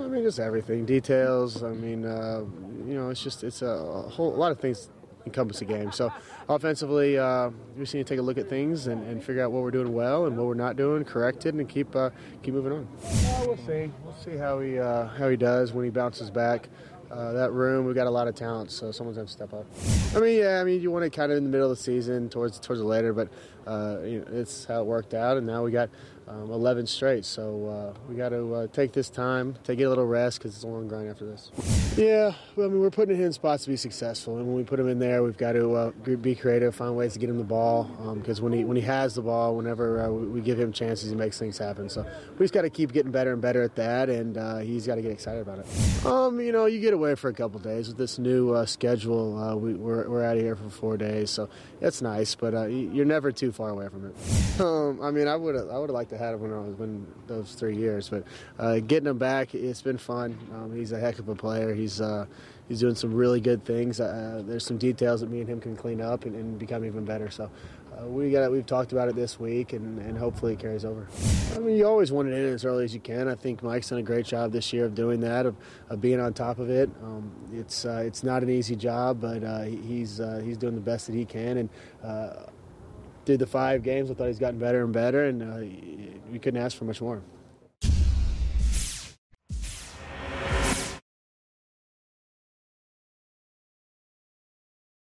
I mean, just everything, details. I mean, it's a whole lot of things encompass the game. So offensively, we just need to take a look at things and figure out what we're doing well and what we're not doing, correct it, and keep moving on. We'll see. We'll see how he does when he bounces back. That room, we've got a lot of talent, so someone's going to step up. I mean, you want it kind of in the middle of the season, towards the later, but it's how it worked out, and now we got 11 straight, so we got to take this time, take a little rest, because it's a long grind after this. Yeah, well, I mean, we're putting him in spots to be successful, and when we put him in there, we've got to be creative, find ways to get him the ball, because when he has the ball, whenever we give him chances, he makes things happen. So we just got to keep getting better and better at that, and he's got to get excited about it. You get away for a couple days with this new schedule. We're out of here for 4 days, so that's nice, but you're never too far away from it. I mean, I would have liked to have him when I was in those 3 years, but getting him back, it's been fun. He's a heck of a player. He's doing some really good things. There's some details that me and him can clean up and become even better. So we've talked about it this week, and hopefully it carries over. I mean, you always want it in as early as you can. I think Mike's done a great job this year of doing that, of being on top of it. It's not an easy job, but he's doing the best that he can. And through the 5 games, I thought he's gotten better and better, and we couldn't ask for much more.